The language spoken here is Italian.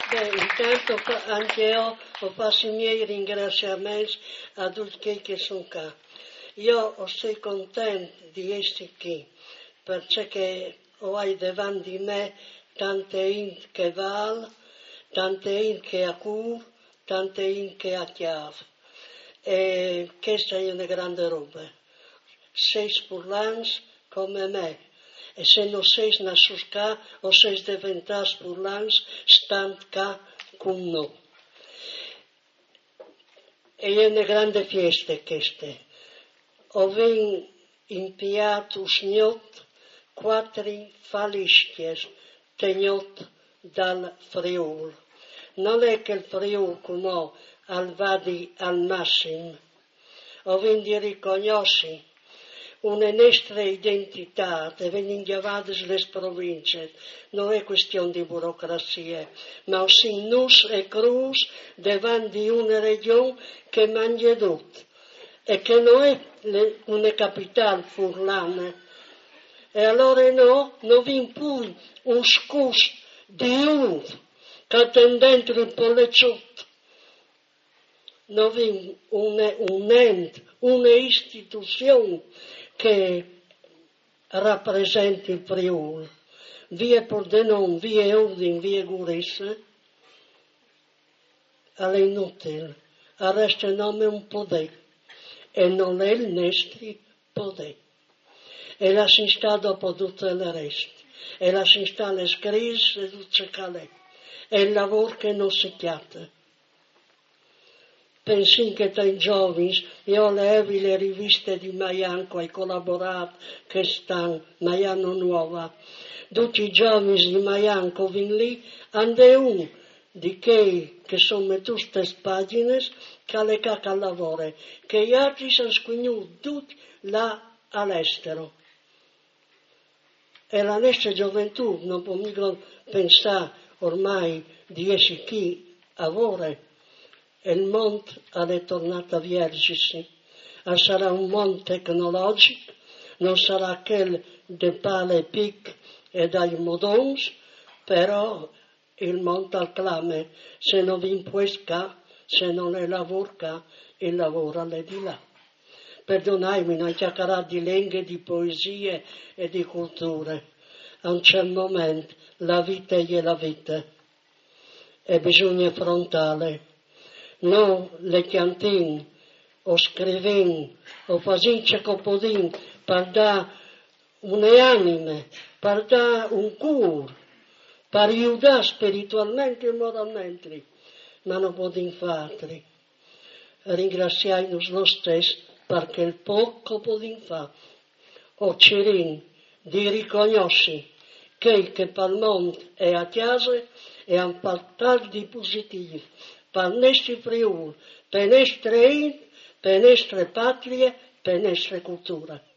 Beh, intanto anche io faccio i miei ringraziamenti a tutti che sono qua. Io sono contento di essere qui, perché ho davanti di me tante gente che val, tante gente che ha cura, tante gente che ha chiave. E questa è una grande roba. Sei spurlans come me. E se non sei nasciuto qua o sei diventato spurlans, stanno qua con noi. E è una grande festa questa. Ho impiato sgnot 4 falische tegnot dal Friuli. Non è che il Friuli come al vadi al massimo. Ho di riconoscere una nostra identità, vengono indiavate le province, non è questione di burocrazia, ma sì nus e cruz davanti di una regione che mangia tutto e che non è una capitale furlana. E allora non vi pure un scus di uno che tem dentro il pollecciotto. Non vi un ente, una istituzione che rappresenti il Friuli. Via Pordenone, via Udine, via Gurissa, è inutile. Resta il nome un potere e non è il nostro potere. E la si sta dopo tutto il resto. E la si sta le crisi e tutto ciò che è. È il lavoro che non si chiama. Pensi che tra i giovani, io levi le riviste di Maianco, hai collaborato che stanno, Maiano Nuova. Tutti i giovani di Maianco vengono lì, ande uno di che sono tutte pagine che le cacca al lavoro, che gli altri sono squignuti tutti là all'estero. E la nostra gioventù non può mica pensare ormai di essere qui a lavoro. E il mondo è tornato a viergersi. Sarà un mondo tecnologico, non sarà quel de pale pic e dai modons, però il mondo acclama, se non vi qua, se non è lavoro qua, il lavoro è di là. Perdonatemi, non chiacchierà di lingue, di poesie e di culture. A un certo momento la vita è la vita e bisogna affrontarla. Non le cantine, o scrivendo, o facendo che podin per dare un'anima, per dare un cuore, per aiutare spiritualmente e moralmente, ma non podin fare. Ringraziamo noi stessi perché il poco podin fare. O cercare di riconoscere che per il mondo è a casa e a qualcosa di positivo. Per il nostro Friuli, per le nostre patrie, per la nostra cultura.